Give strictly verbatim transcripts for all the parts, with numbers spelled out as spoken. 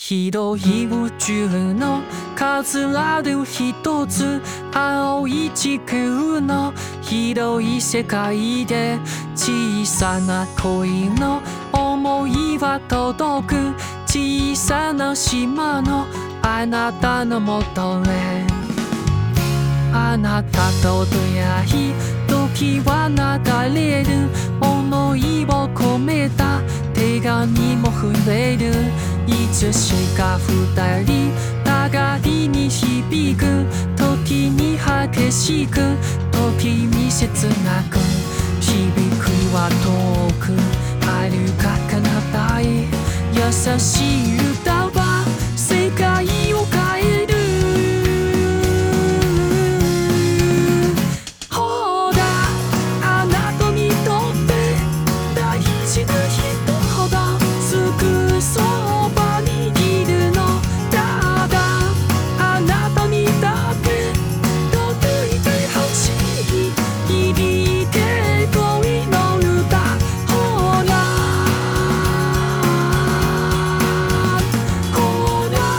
広い宇宙の数ある一つ、青い地球の広い世界で、小さな恋の想いは届く、小さな島のあなたのもとへ。あなたと出会い、時は流れる、想いを込めた手紙も触れる。いつしか二人互いに響く、時に激しく、時に切なく、響くは遠く遥か彼方へ。優しい歌は世界を変える。ほらあなたにとって大事な人ほどすぐそばにいるの。ただあなたにだけ届いてほしい響け恋の歌。ほらほら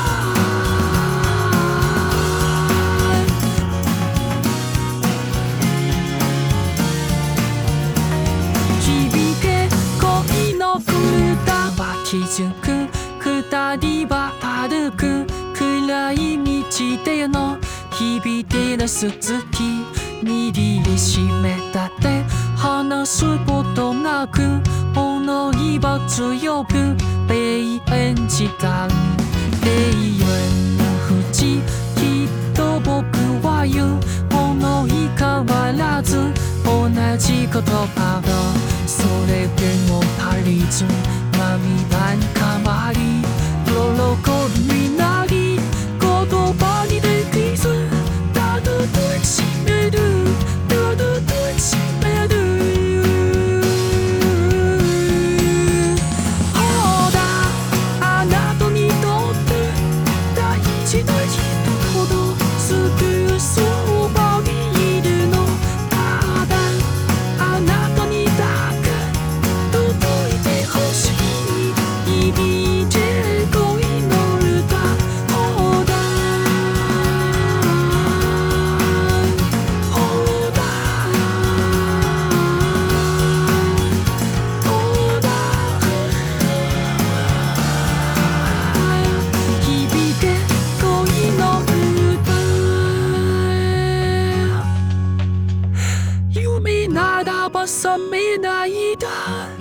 響け恋の歌は気づく、二人は歩く、暗い道での響いてるす月、握りしめたって話すことなく、想いは強く永遠時間、永遠の淵、きっと僕は言う、想い変わらず同じ言葉を、それでも足りず涙に変わり、喜びになり言葉にできず、ただ抱きしめる、ただ抱きしめる。ほらあなたにとって大事な人ほどすぐそばにいるの。ただあなたにだけ届いてほしい響け恋の歌。ほらほらほら響け恋の歌。夢ならば覚めないで、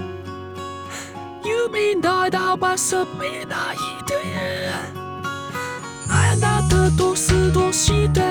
夢ならば覚めないで、あなたと過ごして